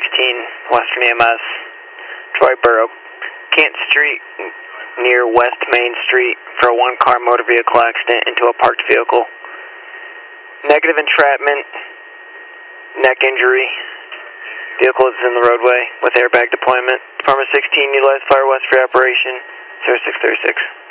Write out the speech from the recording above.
Western EMS, Troy Borough, Kent Street near West Main Street for a one-car motor vehicle accident into a parked vehicle. Negative entrapment, neck injury. Vehicle is in the roadway with airbag deployment. Department 16 utilized Fire West for operation 0636.